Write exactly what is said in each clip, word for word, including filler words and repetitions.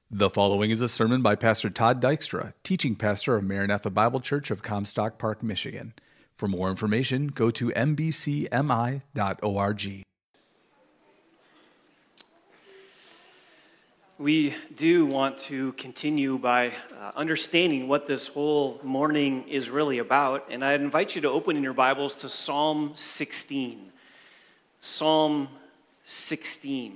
The following is a sermon by Pastor Todd Dykstra, teaching pastor of Maranatha Bible Church of Comstock Park, Michigan. For more information, go to m b c m i dot org. We do want to continue by uh, understanding what this whole morning is really about, and I invite you to open in your Bibles to Psalm sixteen. Psalm sixteen.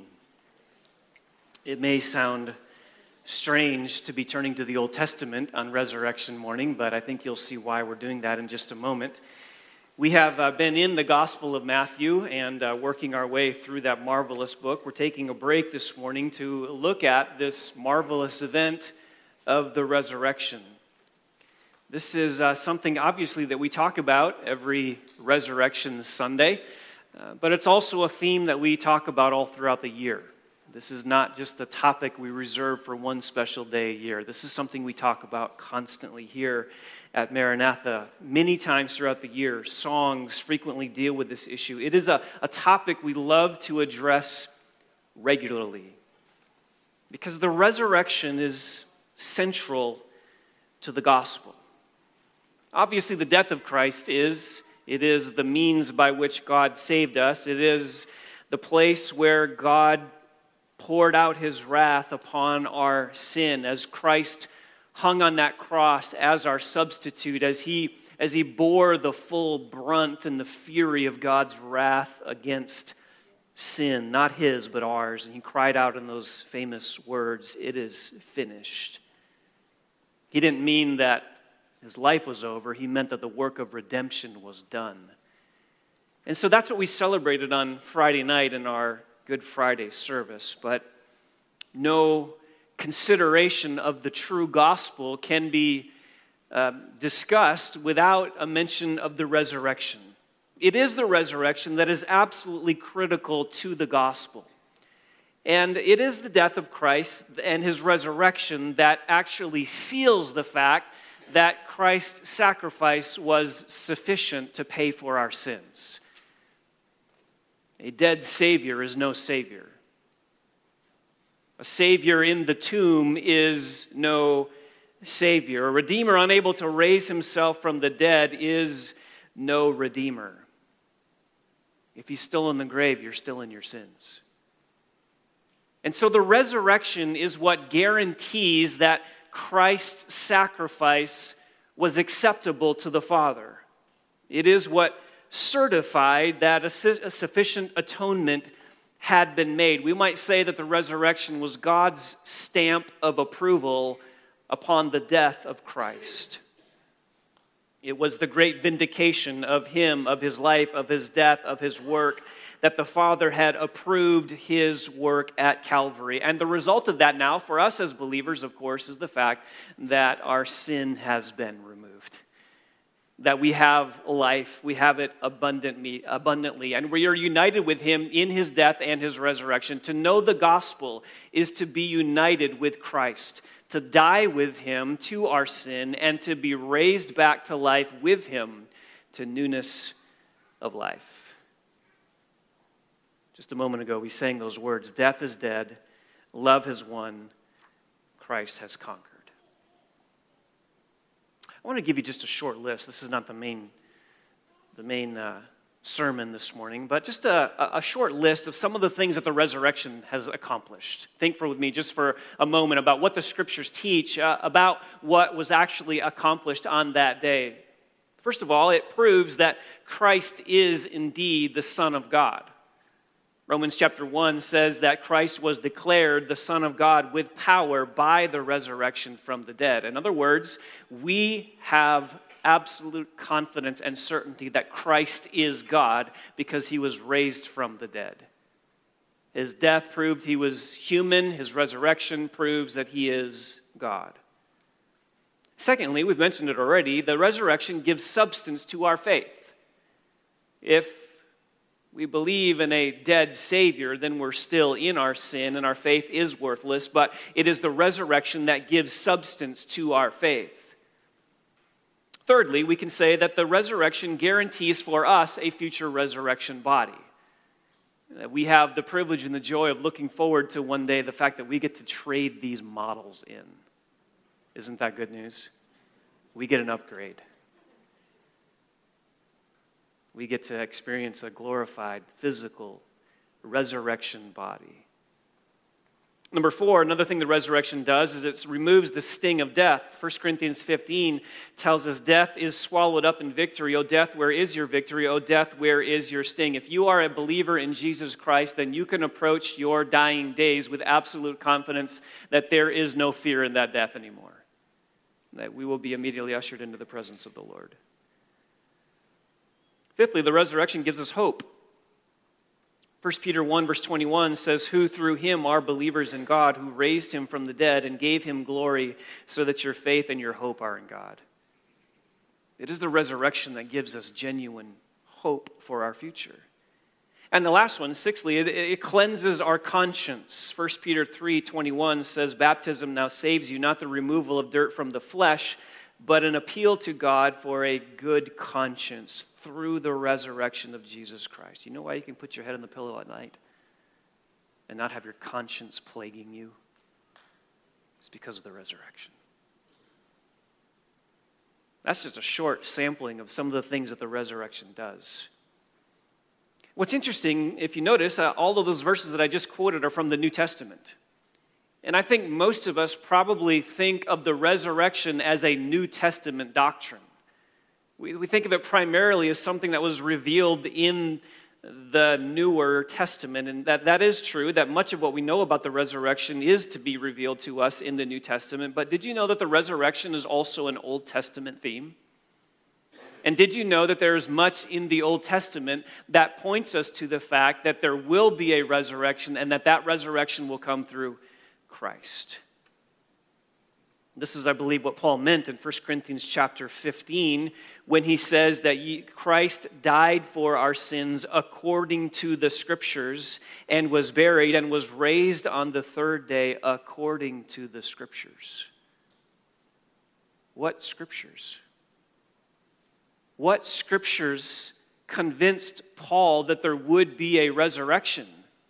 It may sound strange to be turning to the Old Testament on Resurrection morning, but I think you'll see why we're doing that in just a moment. We have uh, been in the Gospel of Matthew and uh, working our way through that marvelous book. We're taking a break this morning to look at this marvelous event of the resurrection. This is uh, something, obviously, that we talk about every Resurrection Sunday, uh, but it's also a theme that we talk about all throughout the year. This is not just a topic we reserve for one special day a year. This is something we talk about constantly here at Maranatha. Many times throughout the year, songs frequently deal with this issue. It is a, a topic we love to address regularly because the resurrection is central to the gospel. Obviously, the death of Christ is, it is the means by which God saved us. It is the place where God poured out his wrath upon our sin as Christ hung on that cross as our substitute, as he, as he bore the full brunt and the fury of God's wrath against sin, not his, but ours. And he cried out in those famous words, "It is finished." He didn't mean that his life was over. He meant that the work of redemption was done. And so that's what we celebrated on Friday night in our Good Friday service, but no consideration of the true gospel can be uh, discussed without a mention of the resurrection. It is the resurrection that is absolutely critical to the gospel. And it is the death of Christ and his resurrection that actually seals the fact that Christ's sacrifice was sufficient to pay for our sins. A dead Savior is no Savior. A Savior in the tomb is no Savior. A Redeemer unable to raise himself from the dead is no Redeemer. If he's still in the grave, you're still in your sins. And so the resurrection is what guarantees that Christ's sacrifice was acceptable to the Father. It is what certified that a sufficient atonement had been made. We might say that the resurrection was God's stamp of approval upon the death of Christ. It was the great vindication of him, of his life, of his death, of his work, that the Father had approved his work at Calvary. And the result of that now, for us as believers, of course, is the fact that our sin has been removed. That we have life, we have it abundantly, abundantly, and we are united with him in his death and his resurrection. To know the gospel is to be united with Christ, to die with him to our sin, and to be raised back to life with him to newness of life. Just a moment ago, we sang those words, "Death is dead, love has won, Christ has conquered." I want to give you just a short list. This is not the main, the main uh, sermon this morning, but just a, a short list of some of the things that the resurrection has accomplished. Think for with me just for a moment about what the scriptures teach uh, about what was actually accomplished on that day. First of all, it proves that Christ is indeed the Son of God. Romans chapter one says that Christ was declared the Son of God with power by the resurrection from the dead. In other words, we have absolute confidence and certainty that Christ is God because he was raised from the dead. His death proved he was human. His resurrection proves that he is God. Secondly, we've mentioned it already, the resurrection gives substance to our faith. If we believe in a dead Savior, then we're still in our sin and our faith is worthless, but it is the resurrection that gives substance to our faith. Thirdly, we can say that the resurrection guarantees for us a future resurrection body. That we have the privilege and the joy of looking forward to one day the fact that we get to trade these models in. Isn't that good news? We get an upgrade. We get to experience a glorified, physical, resurrection body. Number four, another thing the resurrection does is it removes the sting of death. First Corinthians fifteen tells us death is swallowed up in victory. O death, where is your victory? O death, where is your sting? If you are a believer in Jesus Christ, then you can approach your dying days with absolute confidence that there is no fear in that death anymore. That we will be immediately ushered into the presence of the Lord. Fifthly, the resurrection gives us hope. First Peter one verse twenty-one says, who through him are believers in God, who raised him from the dead and gave him glory, so that your faith and your hope are in God. It is the resurrection that gives us genuine hope for our future. And the last one, sixthly, it, it cleanses our conscience. First Peter three twenty-one says, baptism now saves you, not the removal of dirt from the flesh, but an appeal to God for a good conscience through the resurrection of Jesus Christ. You know why you can put your head on the pillow at night and not have your conscience plaguing you? It's because of the resurrection. That's just a short sampling of some of the things that the resurrection does. What's interesting, if you notice, uh, all of those verses that I just quoted are from the New Testament. And I think most of us probably think of the resurrection as a New Testament doctrine. We, we think of it primarily as something that was revealed in the newer testament. And that, that is true, that much of what we know about the resurrection is to be revealed to us in the New Testament. But did you know that the resurrection is also an Old Testament theme? And did you know that there is much in the Old Testament that points us to the fact that there will be a resurrection and that that resurrection will come through Christ? This is, I believe, what Paul meant in First Corinthians chapter fifteen when he says that Christ died for our sins according to the Scriptures and was buried and was raised on the third day according to the Scriptures. What Scriptures? What Scriptures convinced Paul that there would be a resurrection?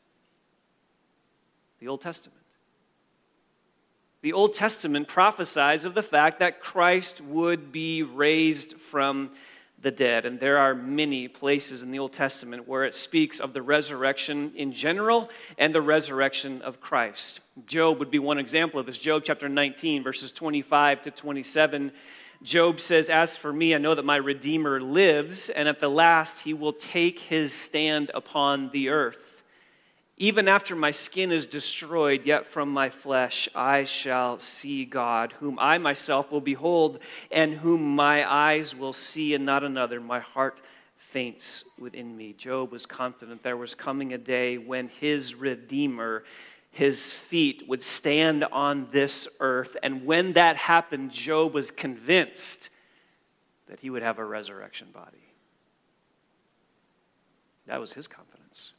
The Old Testament. The Old Testament prophesies of the fact that Christ would be raised from the dead. And there are many places in the Old Testament where it speaks of the resurrection in general and the resurrection of Christ. Job would be one example of this. Job chapter nineteen, verses twenty-five to twenty-seven. Job says, as for me, I know that my Redeemer lives, and at the last he will take his stand upon the earth. Even after my skin is destroyed, yet from my flesh I shall see God, whom I myself will behold, and whom my eyes will see, and not another. My heart faints within me. Job was confident there was coming a day when his Redeemer, his feet would stand on this earth. And when that happened, Job was convinced that he would have a resurrection body. That was his confidence.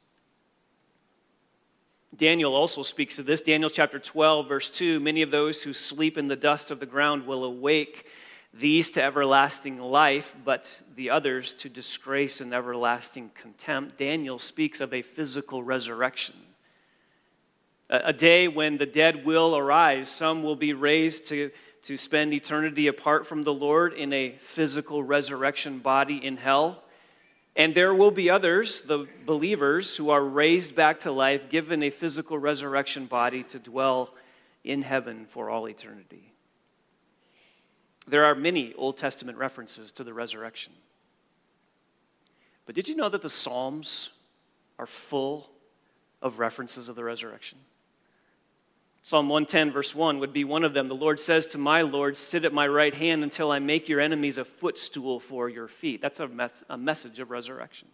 Daniel also speaks of this. Daniel chapter twelve, verse two, many of those who sleep in the dust of the ground will awake, these to everlasting life, but the others to disgrace and everlasting contempt. Daniel speaks of a physical resurrection. A day when the dead will arise. Some will be raised to, to spend eternity apart from the Lord in a physical resurrection body in hell. And there will be others, the believers, who are raised back to life, given a physical resurrection body to dwell in heaven for all eternity. There are many Old Testament references to the resurrection. But did you know that the Psalms are full of references of the resurrection? Psalm one ten, verse one would be one of them. The Lord says to my Lord, sit at my right hand until I make your enemies a footstool for your feet. That's a, mes- a message of resurrection.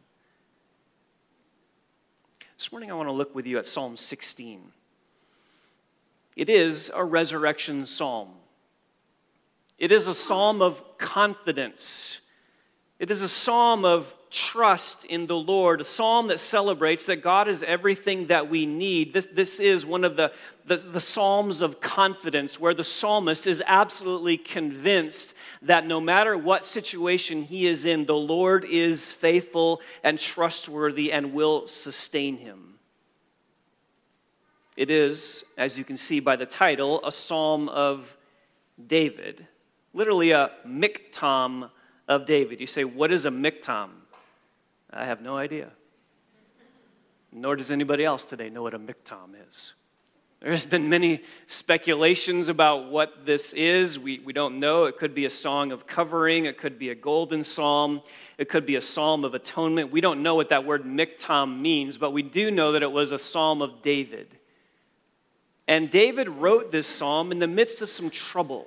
This morning I want to look with you at Psalm sixteen. It is a resurrection psalm. It is a psalm of confidence. It is a psalm of trust in the Lord, a psalm that celebrates that God is everything that we need. This, this is one of the, the, the psalms of confidence where the psalmist is absolutely convinced that no matter what situation he is in, the Lord is faithful and trustworthy and will sustain him. It is, as you can see by the title, a psalm of David, literally a miktam of David. You say, what is a miktam? I have no idea. Nor does anybody else today know what a miktam is. There's been many speculations about what this is. We, we don't know. It could be a song of covering. It could be a golden psalm. It could be a psalm of atonement. We don't know what that word miktam means, but we do know that it was a psalm of David. And David wrote this psalm in the midst of some trouble.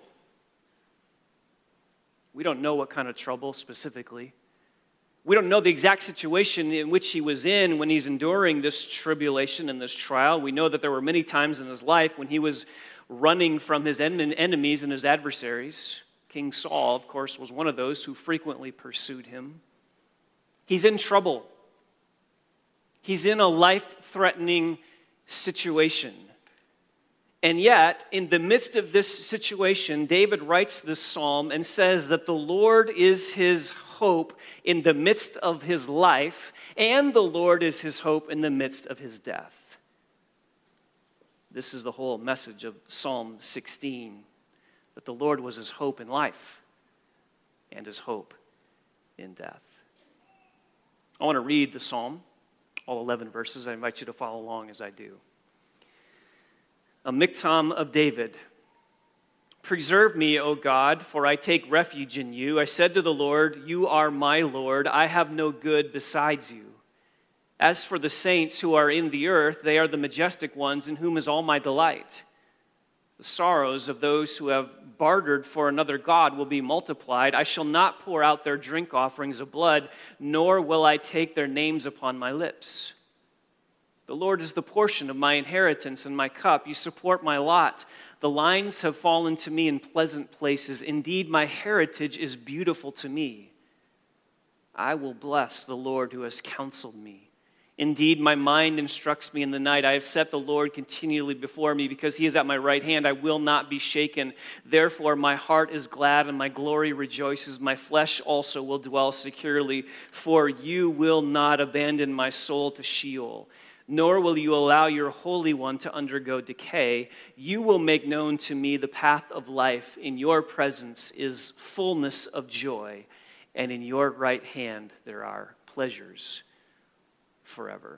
We don't know what kind of trouble specifically. We don't know the exact situation in which he was in when he's enduring this tribulation and this trial. We know that there were many times in his life when he was running from his en- enemies and his adversaries. King Saul, of course, was one of those who frequently pursued him. He's in trouble. He's in a life-threatening situation. And yet, in the midst of this situation, David writes this psalm and says that the Lord is his hope in the midst of his life, and the Lord is his hope in the midst of his death. This is the whole message of Psalm sixteen, that the Lord was his hope in life and his hope in death. I want to read the psalm, all eleven verses. I invite you to follow along as I do. A miktam of David. Preserve me, O God, for I take refuge in you. I said to the Lord, you are my Lord. I have no good besides you. As for the saints who are in the earth, they are the majestic ones in whom is all my delight. The sorrows of those who have bartered for another god will be multiplied. I shall not pour out their drink offerings of blood, nor will I take their names upon my lips. The Lord is the portion of my inheritance and my cup. You support my lot. The lines have fallen to me in pleasant places. Indeed, my heritage is beautiful to me. I will bless the Lord who has counseled me. Indeed, my mind instructs me in the night. I have set the Lord continually before me. Because he is at my right hand, I will not be shaken. Therefore, my heart is glad and my glory rejoices. My flesh also will dwell securely. For you will not abandon my soul to Sheol, nor will you allow your Holy One to undergo decay. You will make known to me the path of life. In your presence is fullness of joy, and in your right hand there are pleasures forever.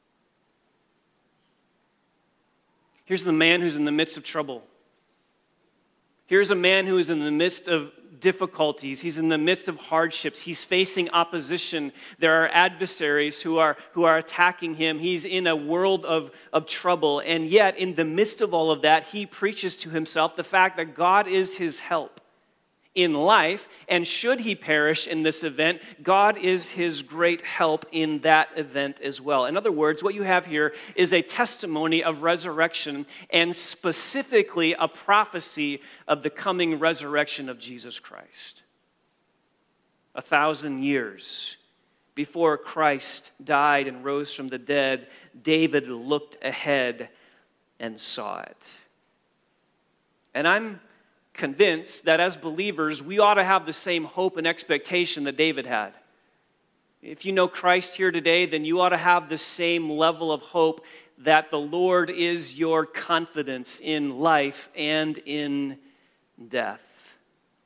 Here's the man who's in the midst of trouble. Here's a man who is in the midst of difficulties. He's in the midst of hardships. He's facing opposition. There are adversaries who are, who are attacking him. He's in a world of, of trouble. And yet, in the midst of all of that, he preaches to himself the fact that God is his help in life. And should he perish in this event, God is his great help in that event as well. In other words, what you have here is a testimony of resurrection, and specifically a prophecy of the coming resurrection of Jesus Christ. A thousand years before Christ died and rose from the dead, David looked ahead and saw it. And I'm convinced that as believers, we ought to have the same hope and expectation that David had. If you know Christ here today, then you ought to have the same level of hope that the Lord is your confidence in life and in death.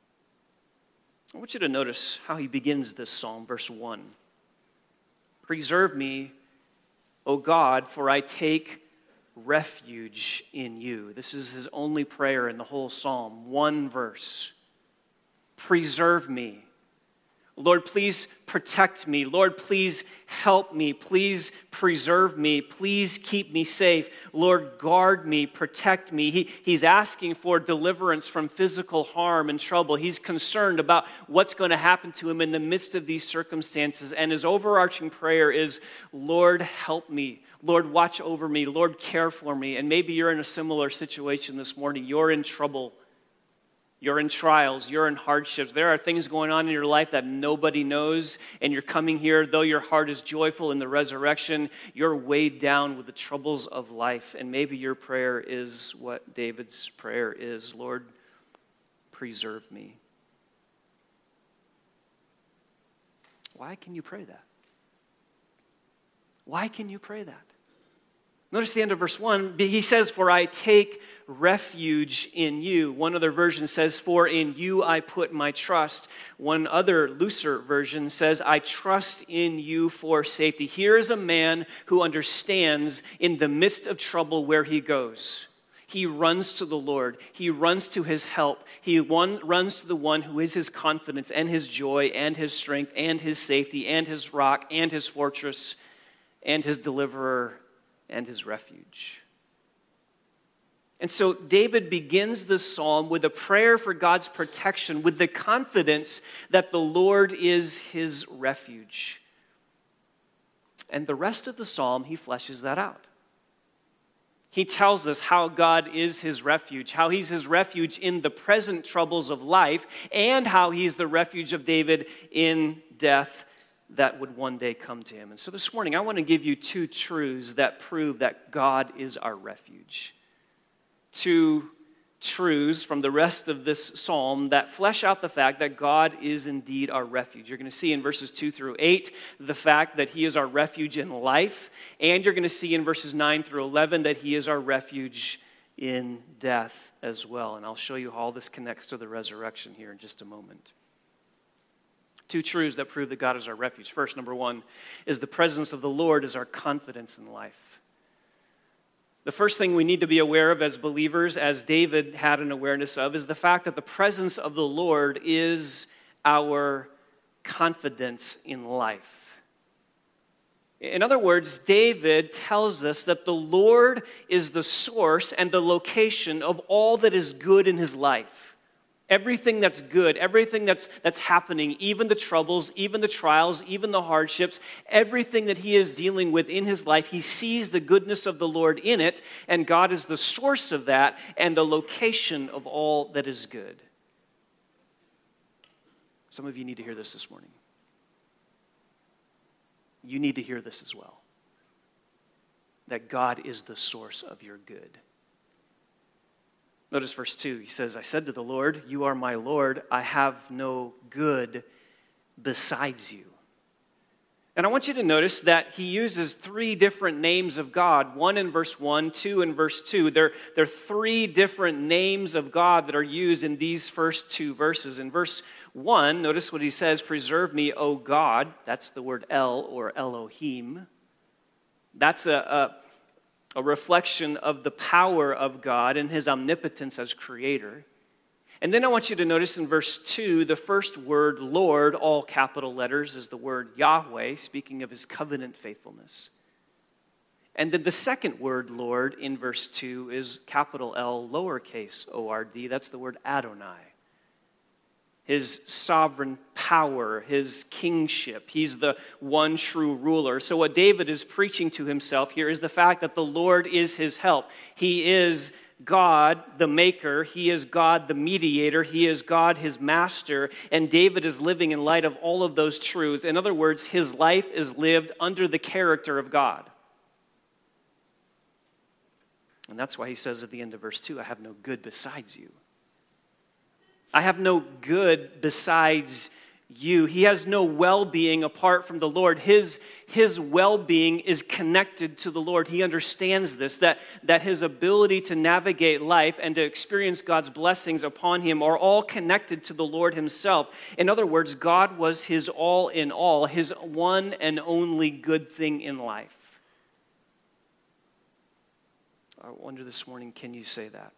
I want you to notice how he begins this psalm, verse one. Preserve me, O God, for I take refuge in you. This is his only prayer in the whole psalm. One verse. Preserve me. Lord, please protect me. Lord, please help me. Please preserve me. Please keep me safe. Lord, guard me, protect me. He, he's asking for deliverance from physical harm and trouble. He's concerned about what's going to happen to him in the midst of these circumstances. And his overarching prayer is, Lord, help me. Lord, watch over me. Lord, care for me. And maybe you're in a similar situation this morning. You're in trouble. You're in trials. You're in hardships. There are things going on in your life that nobody knows. And you're coming here, though your heart is joyful in the resurrection, you're weighed down with the troubles of life. And maybe your prayer is what David's prayer is. Lord, preserve me. Why can you pray that? Why can you pray that? Notice the end of verse one. He says, for I take refuge in you. One other version says, for in you I put my trust. One other looser version says, I trust in you for safety. Here is a man who understands in the midst of trouble where he goes. He runs to the Lord. He runs to his help. He one, runs to the one who is his confidence and his joy and his strength and his safety and his rock and his fortress and his deliverer and his refuge. And so David begins this psalm with a prayer for God's protection, with the confidence that the Lord is his refuge. And the rest of the psalm, he fleshes that out. He tells us how God is his refuge, how he's his refuge in the present troubles of life, and how he's the refuge of David in death that would one day come to him. And so this morning, I want to give you two truths that prove that God is our refuge. Two truths from the rest of this psalm that flesh out the fact that God is indeed our refuge. You're going to see in verses two through eight the fact that he is our refuge in life, and you're going to see in verses nine through eleven that he is our refuge in death as well. And I'll show you how all this connects to the resurrection here in just a moment. Two truths that prove that God is our refuge. First, number one, is the presence of the Lord is our confidence in life. The first thing we need to be aware of as believers, as David had an awareness of, is the fact that the presence of the Lord is our confidence in life. In other words, David tells us that the Lord is the source and the location of all that is good in his life. Everything that's good, everything that's, that's happening, even the troubles, even the trials, even the hardships, everything that he is dealing with in his life, he sees the goodness of the Lord in it, and God is the source of that and the location of all that is good. Some of you need to hear this this morning. You need to hear this as well. That God is the source of your good. Notice verse two. He says, I said to the Lord, you are my Lord. I have no good besides you. And I want you to notice that he uses three different names of God. One in verse one, two in verse two. There, there are three different names of God that are used in these first two verses. In verse one, notice what he says, preserve me, O God. That's the word El or Elohim. That's a... a A reflection of the power of God and his omnipotence as creator. And then I want you to notice in verse two, the first word, Lord, all capital letters, is the word Yahweh, speaking of his covenant faithfulness. And then the second word, Lord, in verse two is capital L, lowercase O R D. That's the word Adonai. His sovereign power, his kingship. He's the one true ruler. So what David is preaching to himself here is the fact that the Lord is his help. He is God, the maker. He is God, the mediator. He is God, his master. And David is living in light of all of those truths. In other words, his life is lived under the character of God. And that's why he says at the end of verse two, I have no good besides you. I have no good besides you. He has no well-being apart from the Lord. His, his well-being is connected to the Lord. He understands this, that, that his ability to navigate life and to experience God's blessings upon him are all connected to the Lord himself. In other words, God was his all in all, his one and only good thing in life. I wonder this morning, can you say that?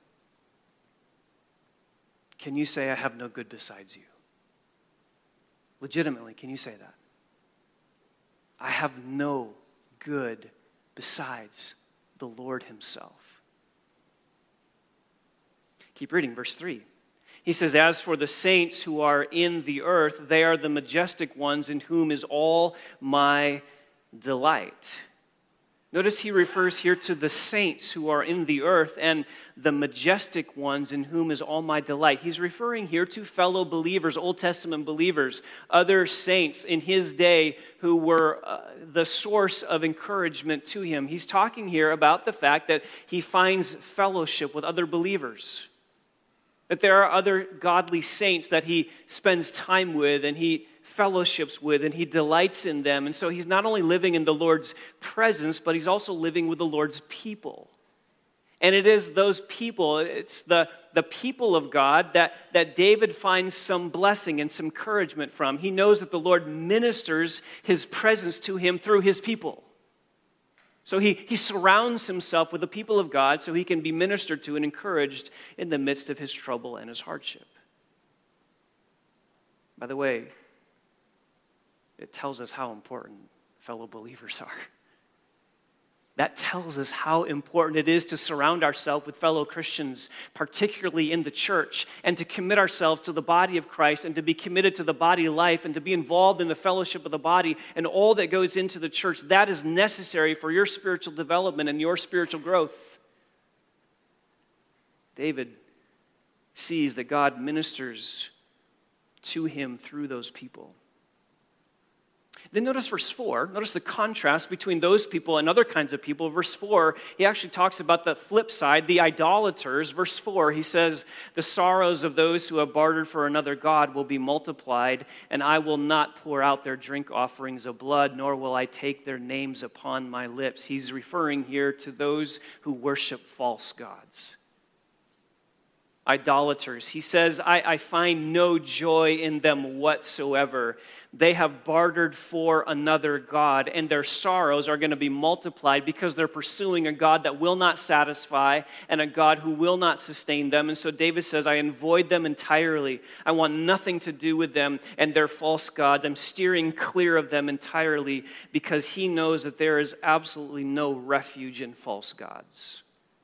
Can you say, I have no good besides you? Legitimately, can you say that? I have no good besides the Lord himself. Keep reading, verse three. He says, as for the saints who are in the earth, they are the majestic ones in whom is all my delight. Notice he refers here to the saints who are in the earth and the majestic ones in whom is all my delight. He's referring here to fellow believers, Old Testament believers, other saints in his day who were uh, the source of encouragement to him. He's talking here about the fact that he finds fellowship with other believers, that there are other godly saints that he spends time with and he fellowships with and he delights in them. And so he's not only living in the Lord's presence, but he's also living with the Lord's people. And it is those people, it's the, the people of God that, that David finds some blessing and some encouragement from. He knows that the Lord ministers his presence to him through his people. So he, he surrounds himself with the people of God so he can be ministered to and encouraged in the midst of his trouble and his hardship. By the way, it tells us how important fellow believers are. That tells us how important it is to surround ourselves with fellow Christians, particularly in the church, and to commit ourselves to the body of Christ and to be committed to the body life and to be involved in the fellowship of the body and all that goes into the church. That is necessary for your spiritual development and your spiritual growth. David sees that God ministers to him through those people. Then notice verse four. Notice the contrast between those people and other kinds of people. Verse four, he actually talks about the flip side, the idolaters. Verse four, he says, the sorrows of those who have bartered for another god will be multiplied, and I will not pour out their drink offerings of blood, nor will I take their names upon my lips. He's referring here to those who worship false gods. Idolaters. He says, I, I find no joy in them whatsoever. They have bartered for another god, and their sorrows are going to be multiplied because they're pursuing a God that will not satisfy and a God who will not sustain them. And so David says, I avoid them entirely. I want nothing to do with them and their false gods. I'm steering clear of them entirely because he knows that there is absolutely no refuge in false gods.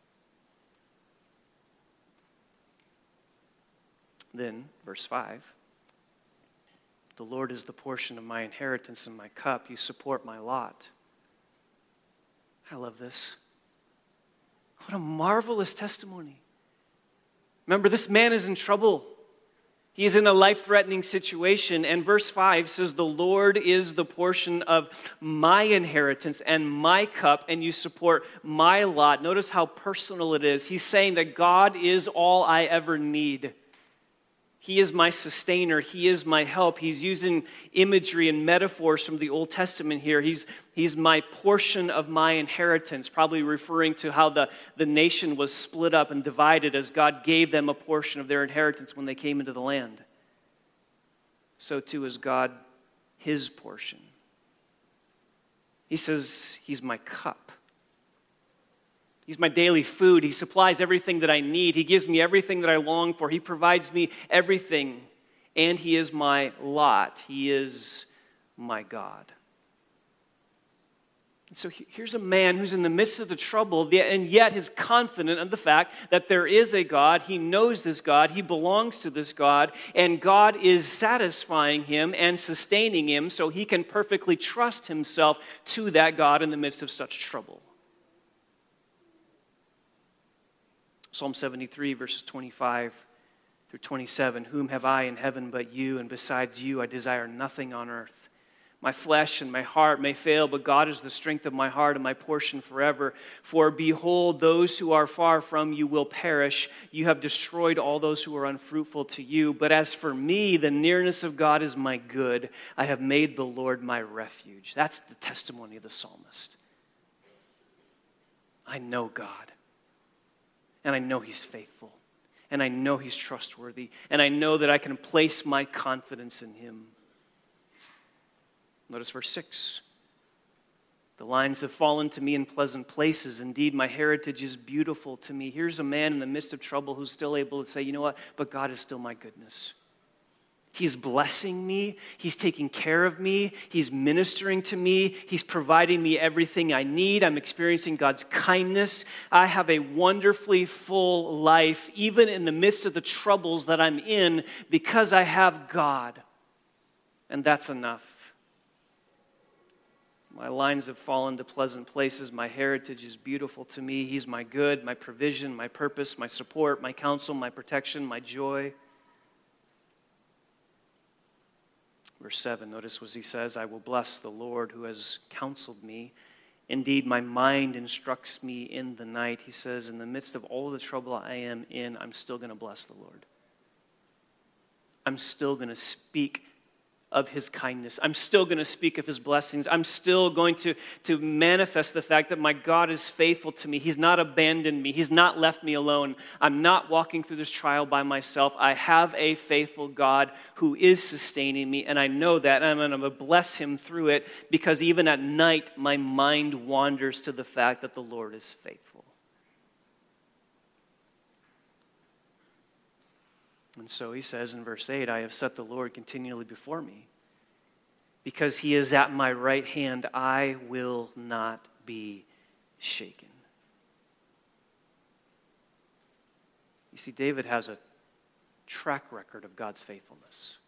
Then, verse five, the Lord is the portion of my inheritance and my cup. You support my lot. I love this. What a marvelous testimony. Remember, this man is in trouble. He is in a life-threatening situation. And verse five says, the Lord is the portion of my inheritance and my cup, and you support my lot. Notice how personal it is. He's saying that God is all I ever need. He is my sustainer. He is my help. He's using imagery and metaphors from the Old Testament here. He's, he's my portion of my inheritance, probably referring to how the, the nation was split up and divided as God gave them a portion of their inheritance when they came into the land. So too is God his portion. He says, he's my cup. He's my daily food. He supplies everything that I need. He gives me everything that I long for. He provides me everything. And he is my lot. He is my God. And so here's a man who's in the midst of the trouble, and yet is confident of the fact that there is a God. He knows this God. He belongs to this God. And God is satisfying him and sustaining him so he can perfectly trust himself to that God in the midst of such trouble. Psalm seventy-three, verses twenty-five through twenty-seven. Whom have I in heaven but you, and besides you I desire nothing on earth. My flesh and my heart may fail, but God is the strength of my heart and my portion forever. For behold, those who are far from you will perish. You have destroyed all those who are unfruitful to you. But as for me, the nearness of God is my good. I have made the Lord my refuge. That's the testimony of the psalmist. I know God. And I know he's faithful. And I know he's trustworthy. And I know that I can place my confidence in him. Notice verse six. The lines have fallen to me in pleasant places. Indeed, my heritage is beautiful to me. Here's a man in the midst of trouble who's still able to say, you know what? But God is still my goodness. He's blessing me. He's taking care of me. He's ministering to me. He's providing me everything I need. I'm experiencing God's kindness. I have a wonderfully full life, even in the midst of the troubles that I'm in, because I have God. And that's enough. My lines have fallen to pleasant places. My heritage is beautiful to me. He's my good, my provision, my purpose, my support, my counsel, my protection, my joy. Verse seven, notice what he says, I will bless the Lord who has counseled me. Indeed, my mind instructs me in the night. He says, in the midst of all the trouble I am in, I'm still going to bless the Lord. I'm still going to speak of his kindness. I'm still going to speak of his blessings. I'm still going to, to manifest the fact that my God is faithful to me. He's not abandoned me. He's not left me alone. I'm not walking through this trial by myself. I have a faithful God who is sustaining me, and I know that, and I'm going to bless him through it, because even at night, my mind wanders to the fact that the Lord is faithful. And so he says in verse eight, I have set the Lord continually before me. Because he is at my right hand, I will not be shaken. You see, David has a track record of God's faithfulness.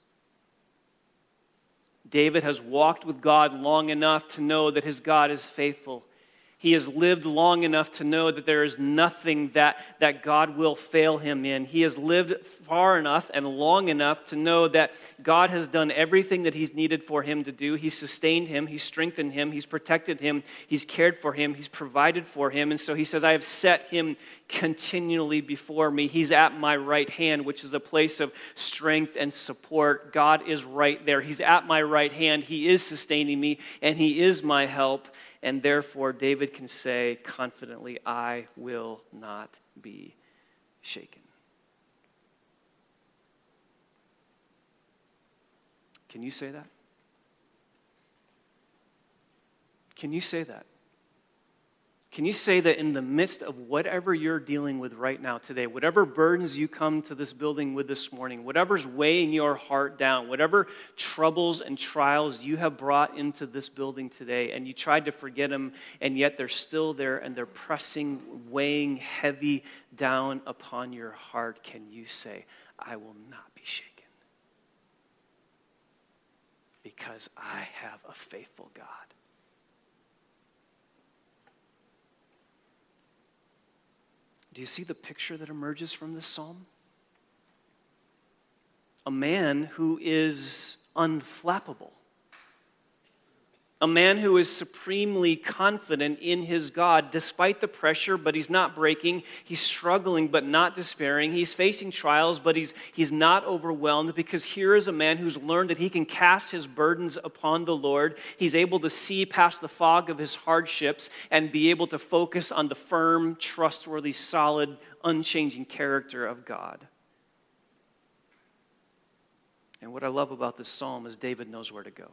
David has walked with God long enough to know that his God is faithful. He has lived long enough to know that there is nothing that, that God will fail him in. He has lived far enough and long enough to know that God has done everything that he's needed for him to do. He's sustained him. He's strengthened him. He's protected him. He's cared for him. He's provided for him. And so he says, I have set him continually before me. He's at my right hand, which is a place of strength and support. God is right there. He's at my right hand. He is sustaining me, and he is my help. And therefore, David can say confidently, I will not be shaken. Can you say that? Can you say that? Can you say that in the midst of whatever you're dealing with right now today, whatever burdens you come to this building with this morning, whatever's weighing your heart down, whatever troubles and trials you have brought into this building today, and you tried to forget them, and yet they're still there and they're pressing, weighing heavy down upon your heart, can you say, I will not be shaken? Because I have a faithful God. Do you see the picture that emerges from this psalm? A man who is unflappable. A man who is supremely confident in his God despite the pressure, but he's not breaking. He's struggling, but not despairing. He's facing trials, but he's, he's not overwhelmed, because here is a man who's learned that he can cast his burdens upon the Lord. He's able to see past the fog of his hardships and be able to focus on the firm, trustworthy, solid, unchanging character of God. And what I love about this psalm is David knows where to go.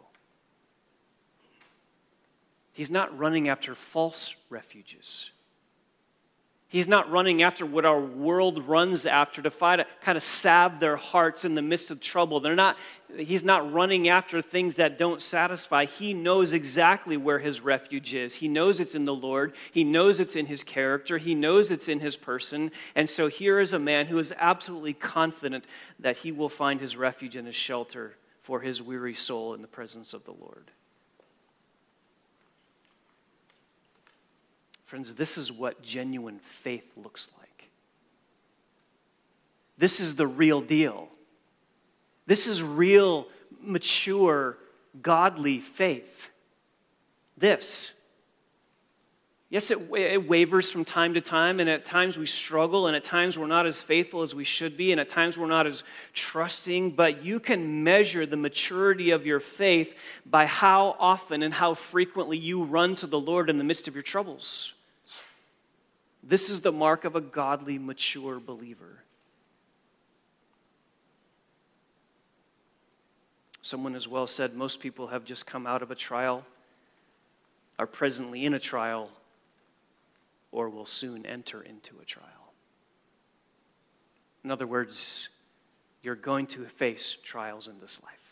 He's not running after false refuges. He's not running after what our world runs after to find to kind of salve their hearts in the midst of trouble. They're not, he's not running after things that don't satisfy. He knows exactly where his refuge is. He knows it's in the Lord. He knows it's in his character. He knows it's in his person. And so here is a man who is absolutely confident that he will find his refuge and his shelter for his weary soul in the presence of the Lord. Friends, this is what genuine faith looks like. This is the real deal. This is real, mature, godly faith. This. Yes, it, it wavers from time to time, and at times we struggle, and at times we're not as faithful as we should be, and at times we're not as trusting, but you can measure the maturity of your faith by how often and how frequently you run to the Lord in the midst of your troubles. This is the mark of a godly, mature believer. Someone has well said, most people have just come out of a trial, are presently in a trial, or will soon enter into a trial. In other words, you're going to face trials in this life.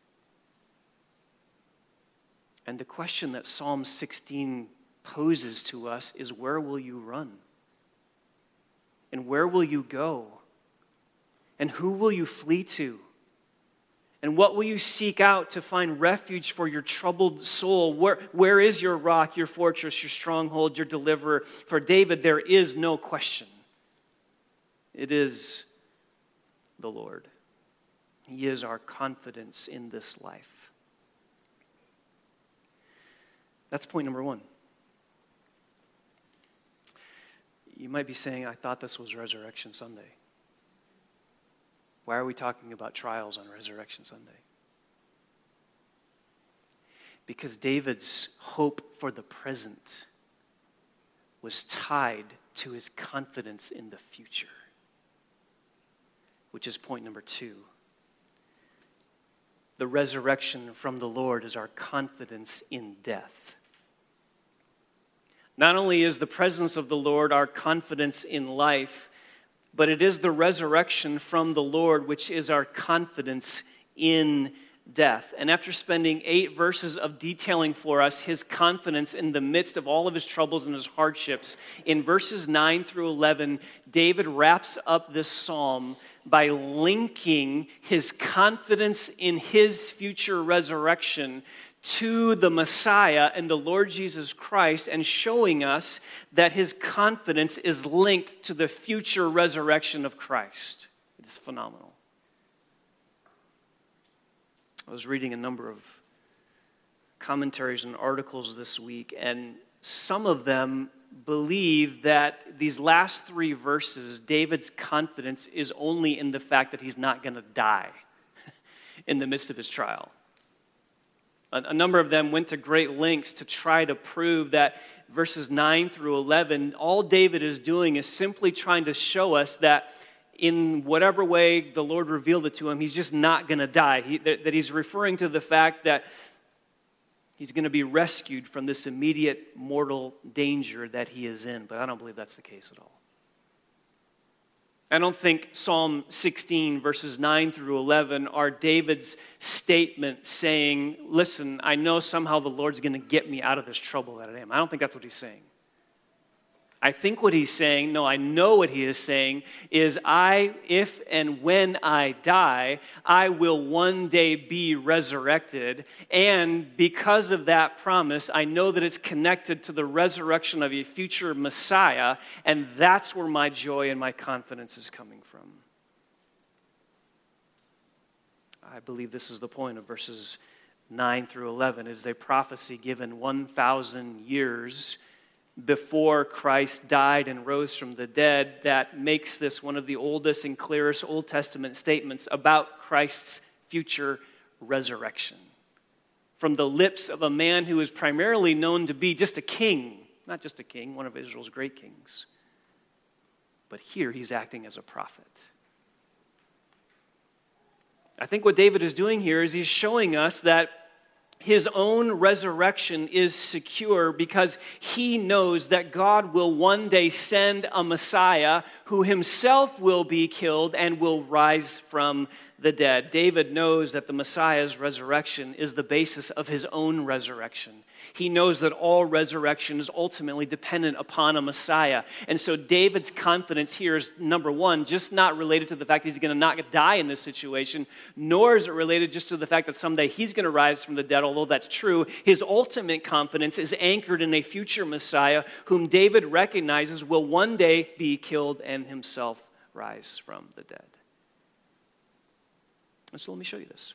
And the question that Psalm sixteen poses to us is, where will you run? And where will you go? And who will you flee to? And what will you seek out to find refuge for your troubled soul? Where, where is your rock, your fortress, your stronghold, your deliverer? For David, there is no question. It is the Lord. He is our confidence in this life. That's point number one. You might be saying, I thought this was Resurrection Sunday. Why are we talking about trials on Resurrection Sunday? Because David's hope for the present was tied to his confidence in the future, which is point number two. The resurrection from the Lord is our confidence in death. Not only is the presence of the Lord our confidence in life, but it is the resurrection from the Lord which is our confidence in death. And after spending eight verses of detailing for us his confidence in the midst of all of his troubles and his hardships, in verses nine through eleven, David wraps up this psalm by linking his confidence in his future resurrection to the Messiah and the Lord Jesus Christ, and showing us that his confidence is linked to the future resurrection of Christ. It is phenomenal. I was reading a number of commentaries and articles this week, and some of them believe that these last three verses, David's confidence is only in the fact that he's not going to die in the midst of his trial. A number of them went to great lengths to try to prove that verses nine through eleven, all David is doing is simply trying to show us that in whatever way the Lord revealed it to him, he's just not going to die. He, that, that he's referring to the fact that he's going to be rescued from this immediate mortal danger that he is in. But I don't believe that's the case at all. I don't think Psalm sixteen, verses nine through eleven, are David's statement saying, listen, I know somehow the Lord's going to get me out of this trouble that I am. I don't think that's what he's saying. I think what he's saying, no, I know what he is saying, is I, if and when I die, I will one day be resurrected. And because of that promise, I know that it's connected to the resurrection of a future Messiah, and that's where my joy and my confidence is coming from. I believe this is the point of verses nine through eleven. It is a prophecy given one thousand years before Christ died and rose from the dead that makes this one of the oldest and clearest Old Testament statements about Christ's future resurrection. From the lips of a man who is primarily known to be just a king, not just a king, one of Israel's great kings. But here he's acting as a prophet. I think what David is doing here is he's showing us that his own resurrection is secure because he knows that God will one day send a Messiah who himself will be killed and will rise from the dead. David knows that the Messiah's resurrection is the basis of his own resurrection. He knows that all resurrection is ultimately dependent upon a Messiah. And so David's confidence here is, number one, just not related to the fact that he's going to not die in this situation, nor is it related just to the fact that someday he's going to rise from the dead, although that's true. His ultimate confidence is anchored in a future Messiah whom David recognizes will one day be killed and himself rise from the dead. And so let me show you this.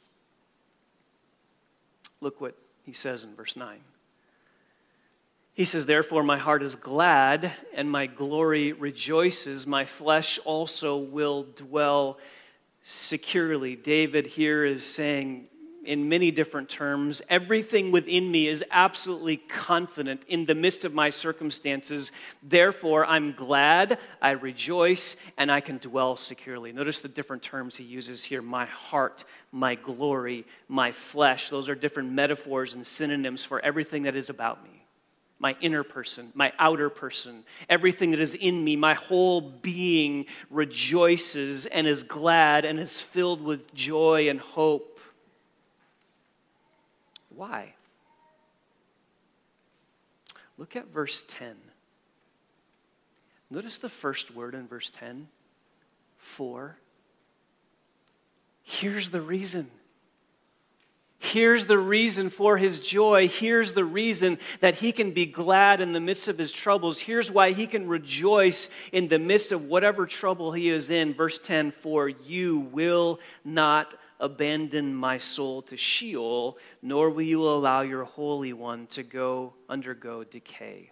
Look what he says in verse nine. He says, therefore my heart is glad and my glory rejoices. My flesh also will dwell securely. David here is saying in many different terms, everything within me is absolutely confident in the midst of my circumstances. Therefore, I'm glad, I rejoice, and I can dwell securely. Notice the different terms he uses here. My heart, my glory, my flesh. Those are different metaphors and synonyms for everything that is about me. My inner person, my outer person, everything that is in me, my whole being rejoices and is glad and is filled with joy and hope. Why? Look at verse ten. Notice the first word in verse ten. For. Here's the reason. Here's the reason for his joy. Here's the reason that he can be glad in the midst of his troubles. Here's why he can rejoice in the midst of whatever trouble he is in. Verse ten, for you will not abandon my soul to Sheol, nor will you allow your Holy One to go undergo decay.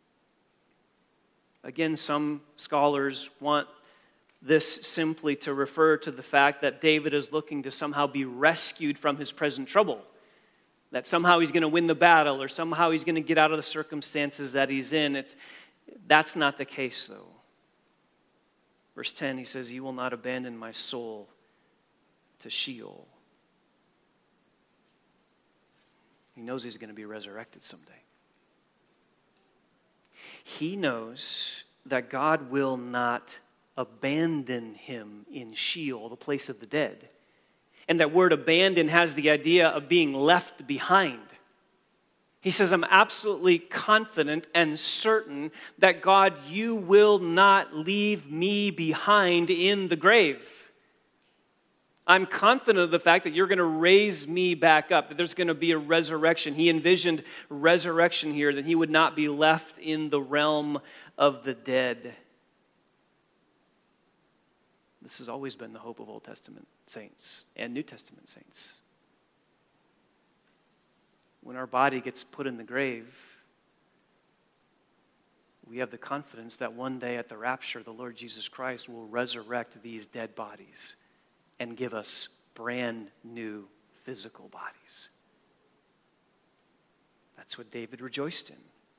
Again, some scholars want this simply to refer to the fact that David is looking to somehow be rescued from his present trouble. that somehow he's going to win the battle or somehow he's going to get out of the circumstances that he's in. It's, that's not the case, though. Verse ten, he says, you will not abandon my soul to Sheol. He knows he's going to be resurrected someday. He knows that God will not abandon him in Sheol, the place of the dead. And that word abandon has the idea of being left behind. He says, I'm absolutely confident and certain that God, you will not leave me behind in the grave. I'm confident of the fact that you're going to raise me back up, that there's going to be a resurrection. He envisioned resurrection here, that he would not be left in the realm of the dead. This has always been the hope of Old Testament saints and New Testament saints. When our body gets put in the grave, we have the confidence that one day at the rapture, the Lord Jesus Christ will resurrect these dead bodies and give us brand new physical bodies. That's what David rejoiced in.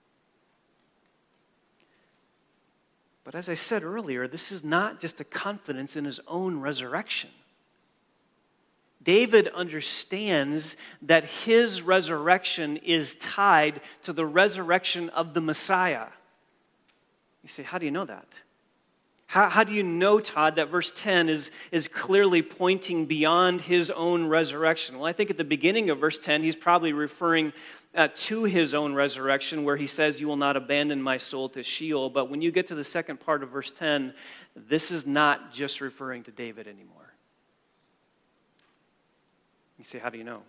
But as I said earlier, this is not just a confidence in his own resurrection. David understands that his resurrection is tied to the resurrection of the Messiah. You say, how do you know that? How, how do you know, Todd, that verse ten is, is clearly pointing beyond his own resurrection? Well, I think at the beginning of verse ten, he's probably referring uh, to his own resurrection, where he says, you will not abandon my soul to Sheol. But when you get to the second part of verse ten, this is not just referring to David anymore. You say, how do you know?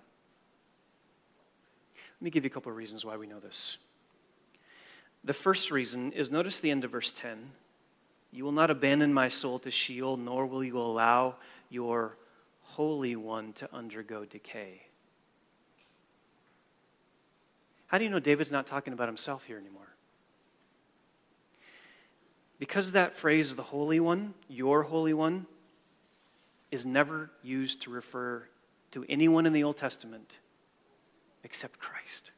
Let me give you a couple of reasons why we know this. The first reason is, notice the end of verse ten. You will not abandon my soul to Sheol, nor will you allow your Holy One to undergo decay. How do you know David's not talking about himself here anymore? Because that phrase, the Holy One, your Holy One, is never used to refer to anyone in the Old Testament except Christ.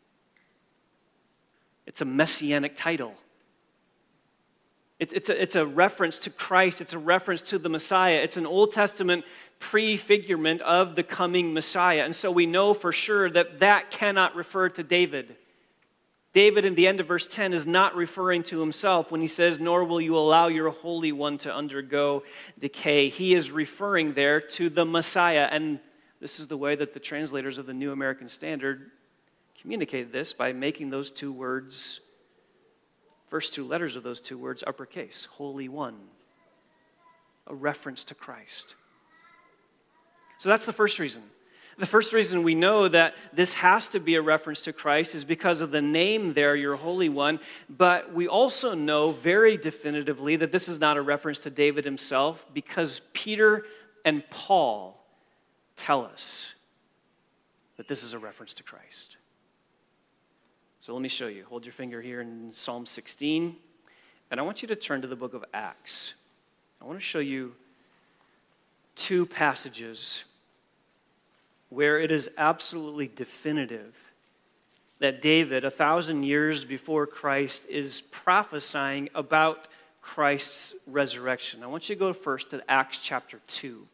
It's a messianic title. It's, it's, a, it's a reference to Christ. It's a reference to the Messiah. It's an Old Testament prefigurement of the coming Messiah. And so we know for sure that that cannot refer to David. David, in the end of verse ten, is not referring to himself when he says, nor will you allow your Holy One to undergo decay. He is referring there to the Messiah. And this is the way that the translators of the New American Standard communicated this, by making those two words, first two letters of those two words, uppercase, Holy One, a reference to Christ. So that's the first reason. The first reason we know that this has to be a reference to Christ is because of the name there, your Holy One. But we also know very definitively that this is not a reference to David himself, because Peter and Paul tell us that this is a reference to Christ. So let me show you. Hold your finger here in Psalm sixteen. And I want you to turn to the book of Acts. I want to show you two passages where it is absolutely definitive that David, a thousand years before Christ, is prophesying about Christ's resurrection. I want you to go first to Acts chapter two.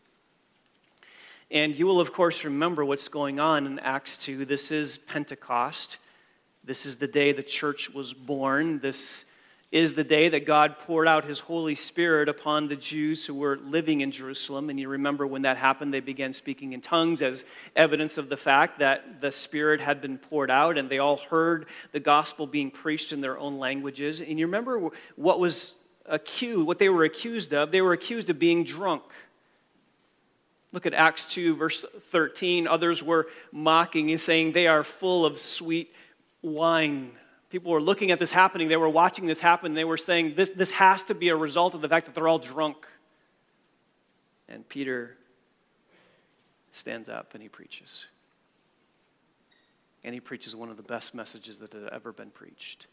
And you will, of course, remember what's going on in Acts two. This is Pentecost. This is the day the church was born. This is the day that God poured out his Holy Spirit upon the Jews who were living in Jerusalem. And you remember when that happened, they began speaking in tongues as evidence of the fact that the Spirit had been poured out, and they all heard the gospel being preached in their own languages. And you remember what was accused, what they were accused of? They were accused of being drunk. Look at Acts two, verse thirteen. Others were mocking and saying they are full of sweet wine. People were looking at this happening. They were watching this happen. They were saying, this, this has to be a result of the fact that they're all drunk. And Peter stands up and he preaches. And he preaches one of the best messages that had ever been preached.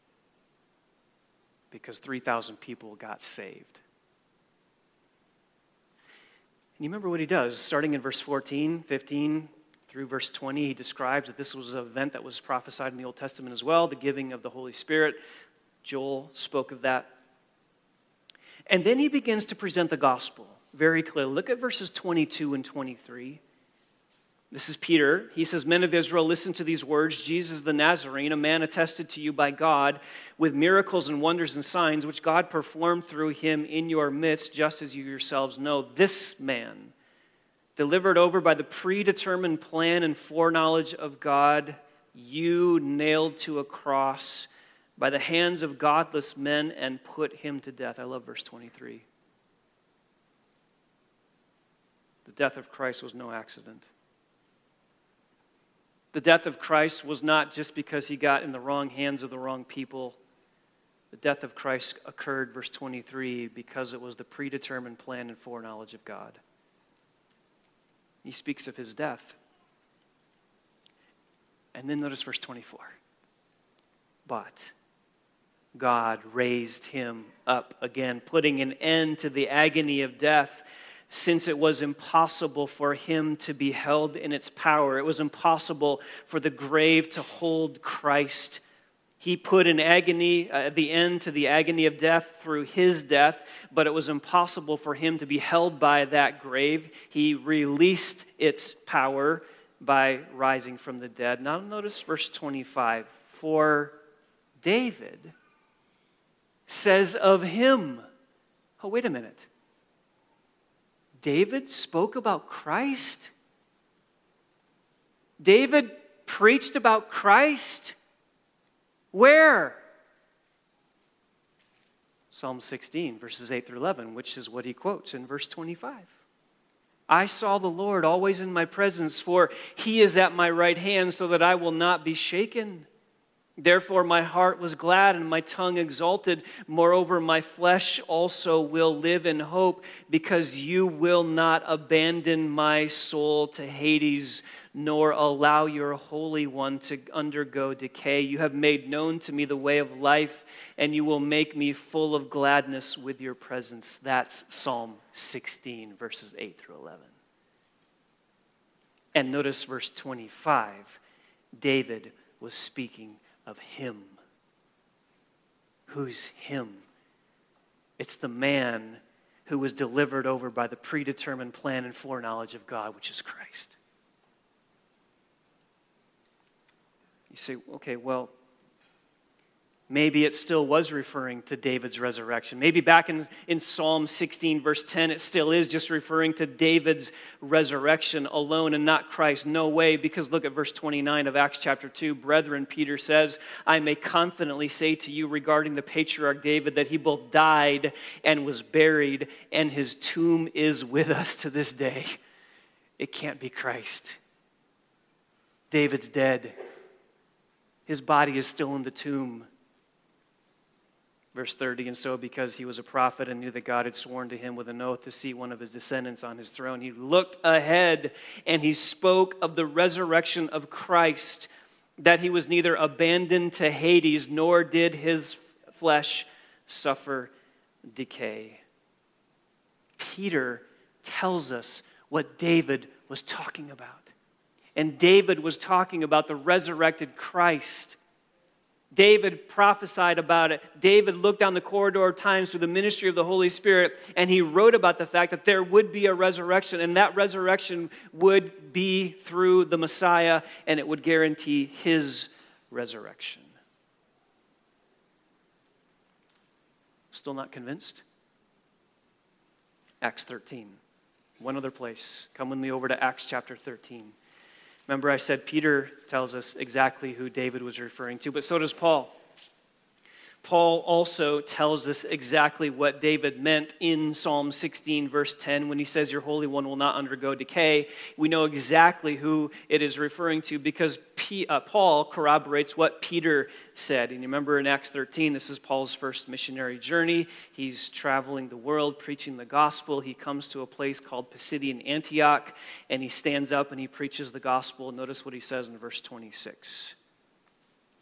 Because three thousand people got saved. And you remember what he does, starting in verse fourteen, fifteen, through verse twenty, he describes that this was an event that was prophesied in the Old Testament as well, the giving of the Holy Spirit. Joel spoke of that. And then he begins to present the gospel very clearly. Look at verses twenty-two and twenty-three. This is Peter. He says, "Men of Israel, listen to these words. Jesus the Nazarene, a man attested to you by God with miracles and wonders and signs, which God performed through him in your midst, just as you yourselves know. This man, delivered over by the predetermined plan and foreknowledge of God, you nailed to a cross by the hands of godless men and put him to death." I love verse twenty-three. The death of Christ was no accident. The death of Christ was not just because he got in the wrong hands of the wrong people. The death of Christ occurred, verse twenty-three, because it was the predetermined plan and foreknowledge of God. He speaks of his death. And then notice verse twenty-four. But God raised him up again, putting an end to the agony of death, since it was impossible for him to be held in its power. It was impossible for the grave to hold Christ. He put an agony, uh, the end to the agony of death through his death, but it was impossible for him to be held by that grave. He released its power by rising from the dead. Now notice verse twenty-five. For David says of him, oh, wait a minute. David spoke about Christ? David preached about Christ? Where? Psalm sixteen, verses eight through eleven, which is what he quotes in verse twenty-five. I saw the Lord always in my presence, for he is at my right hand, so that I will not be shaken. Therefore my heart was glad and my tongue exalted. Moreover, my flesh also will live in hope, because you will not abandon my soul to Hades, nor allow your Holy One to undergo decay. You have made known to me the way of life, and you will make me full of gladness with your presence. That's Psalm sixteen, verses eight through eleven. And notice verse twenty-five. David was speaking of him. Who's him? It's the man who was delivered over by the predetermined plan and foreknowledge of God, which is Christ. You say, okay, well, maybe it still was referring to David's resurrection. Maybe back in, in Psalm sixteen, verse ten, it still is just referring to David's resurrection alone and not Christ. No way, because look at verse twenty-nine of Acts chapter two. Brethren, Peter says, I may confidently say to you regarding the patriarch David that he both died and was buried, and his tomb is with us to this day. It can't be Christ. David's dead. His body is still in the tomb. Verse thirty, and so because he was a prophet and knew that God had sworn to him with an oath to seat one of his descendants on his throne, he looked ahead and he spoke of the resurrection of Christ, that he was neither abandoned to Hades, nor did his flesh suffer decay. Peter tells us what David was talking about. And David was talking about the resurrected Christ. David prophesied about it. David looked down the corridor of time through the ministry of the Holy Spirit, and he wrote about the fact that there would be a resurrection, and that resurrection would be through the Messiah, and it would guarantee his resurrection. Still not convinced? Acts thirteen. One other place. Come with me over to Acts chapter thirteen. Remember, I said Peter tells us exactly who David was referring to, but so does Paul. Paul also tells us exactly what David meant in Psalm sixteen, verse ten, when he says, your Holy One will not undergo decay. We know exactly who it is referring to because P, uh, Paul corroborates what Peter said. And you remember in Acts thirteen, this is Paul's first missionary journey. He's traveling the world, preaching the gospel. He comes to a place called Pisidian Antioch, and he stands up and he preaches the gospel. Notice what he says in verse twenty-six.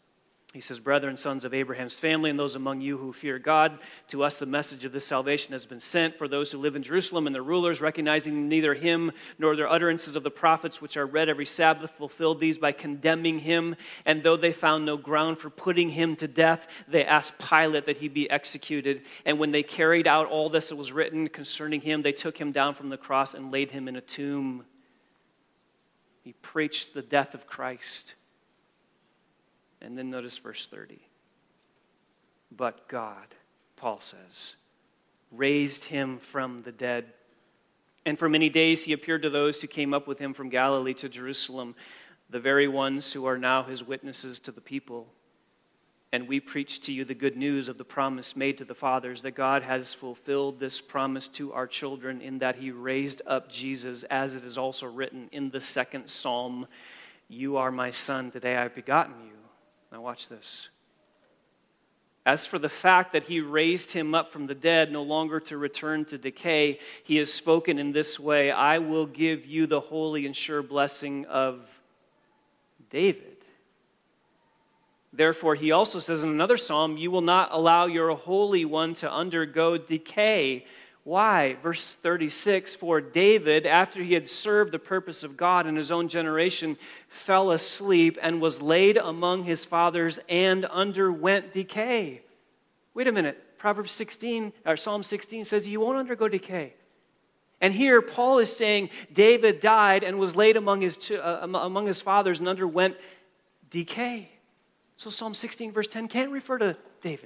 He says, brethren, sons of Abraham's family, and those among you who fear God, to us the message of this salvation has been sent. For those who live in Jerusalem and their rulers, recognizing neither him nor their utterances of the prophets, which are read every Sabbath, fulfilled these by condemning him. And though they found no ground for putting him to death, they asked Pilate that he be executed. And when they carried out all this that was written concerning him, they took him down from the cross and laid him in a tomb. He preached the death of Christ. And then notice verse thirty. But God, Paul says, raised him from the dead. And for many days he appeared to those who came up with him from Galilee to Jerusalem, the very ones who are now his witnesses to the people. And we preach to you the good news of the promise made to the fathers, that God has fulfilled this promise to our children in that he raised up Jesus, as it is also written in the second psalm, you are my son, today I have begotten you. Now watch this. As for the fact that he raised him up from the dead, no longer to return to decay, he has spoken in this way, I will give you the holy and sure blessing of David. Therefore, he also says in another psalm, you will not allow your Holy One to undergo decay. Why? Verse thirty-six, for David, after he had served the purpose of God in his own generation, fell asleep and was laid among his fathers and underwent decay. Wait a minute. Proverbs sixteen, or Psalm sixteen says you won't undergo decay. And here Paul is saying David died and was laid among his, uh, among his fathers and underwent decay. So Psalm sixteen verse ten can't refer to David.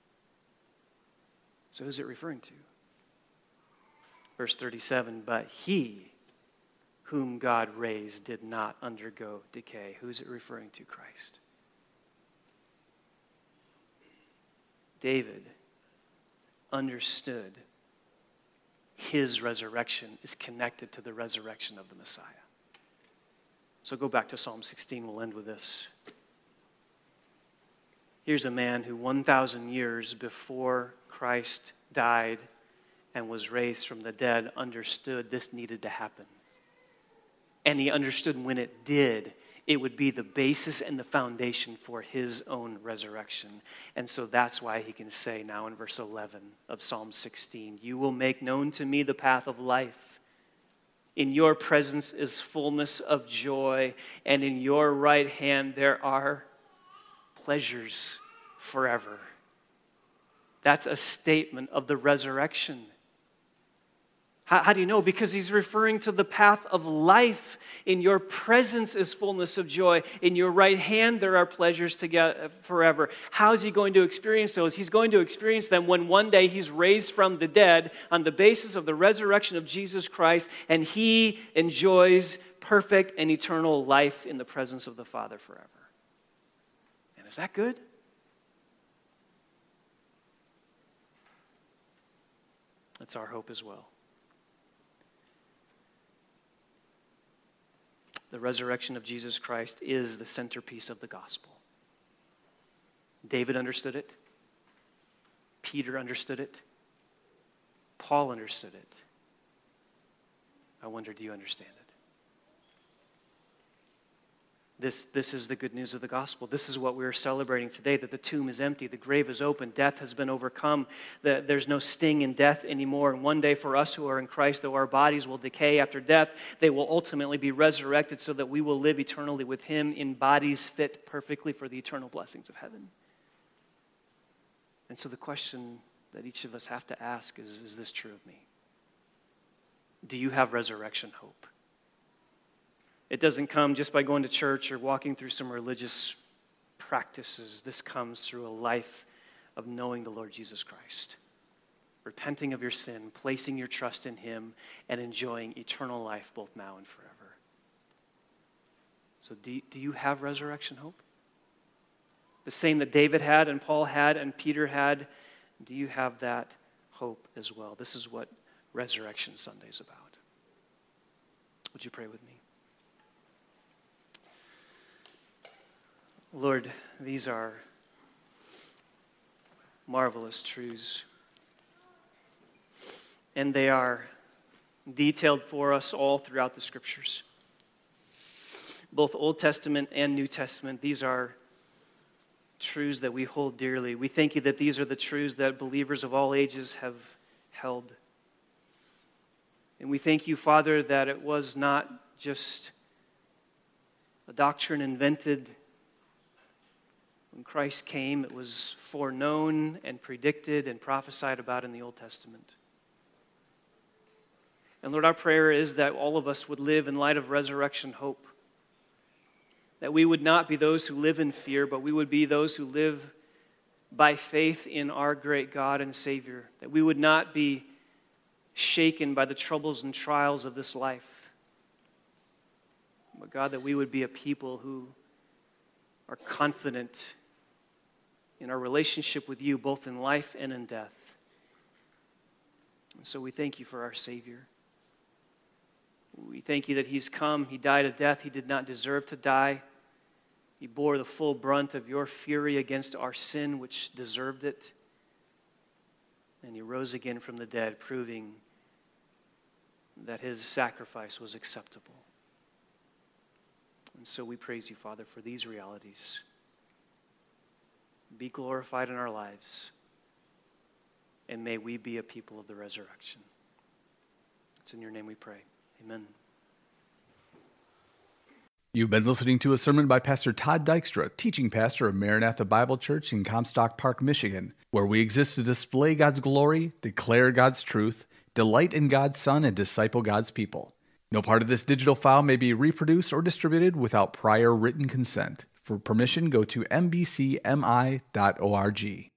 So who's it referring to? Verse thirty-seven, but he whom God raised did not undergo decay. Who's it referring to? Christ. David understood his resurrection is connected to the resurrection of the Messiah. So go back to Psalm sixteen. We'll end with this. Here's a man who one thousand years before Christ died and was raised from the dead, understood this needed to happen. And he understood when it did, it would be the basis and the foundation for his own resurrection. And so that's why he can say now in verse eleven of Psalm sixteen, you will make known to me the path of life. In your presence is fullness of joy, and in your right hand there are pleasures forever. That's a statement of the resurrection. How, how do you know? Because he's referring to the path of life. In your presence is fullness of joy. In your right hand there are pleasures to get forever. How is he going to experience those? He's going to experience them when one day he's raised from the dead on the basis of the resurrection of Jesus Christ, and he enjoys perfect and eternal life in the presence of the Father forever. And is that good? That's our hope as well. The resurrection of Jesus Christ is the centerpiece of the gospel. David understood it. Peter understood it. Paul understood it. I wonder, do you understand it? This, this is the good news of the gospel. This is what we're celebrating today, that the tomb is empty, the grave is open, death has been overcome, that there's no sting in death anymore. And one day for us who are in Christ, though our bodies will decay after death, they will ultimately be resurrected so that we will live eternally with him in bodies fit perfectly for the eternal blessings of heaven. And so the question that each of us have to ask is, is this true of me? Do you have resurrection hope? It doesn't come just by going to church or walking through some religious practices. This comes through a life of knowing the Lord Jesus Christ, repenting of your sin, placing your trust in him, and enjoying eternal life both now and forever. So do, do you have resurrection hope? The same that David had and Paul had and Peter had, do you have that hope as well? This is what Resurrection Sunday is about. Would you pray with me? Lord, these are marvelous truths, and they are detailed for us all throughout the Scriptures. Both Old Testament and New Testament, these are truths that we hold dearly. We thank you that these are the truths that believers of all ages have held. And we thank you, Father, that it was not just a doctrine invented when Christ came. It was foreknown and predicted and prophesied about in the Old Testament. And Lord, our prayer is that all of us would live in light of resurrection hope. That we would not be those who live in fear, but we would be those who live by faith in our great God and Savior. That we would not be shaken by the troubles and trials of this life. But God, that we would be a people who are confident in our relationship with you, both in life and in death. And so we thank you for our Savior. We thank you that he's come, he died a death he did not deserve to die. He bore the full brunt of your fury against our sin, which deserved it. And he rose again from the dead, proving that his sacrifice was acceptable. And so we praise you, Father, for these realities. Be glorified in our lives, and may we be a people of the resurrection. It's in your name we pray. Amen. You've been listening to a sermon by Pastor Todd Dykstra, teaching pastor of Maranatha Bible Church in Comstock Park, Michigan, where we exist to display God's glory, declare God's truth, delight in God's Son, and disciple God's people. No part of this digital file may be reproduced or distributed without prior written consent. For permission, go to m b c m i dot org.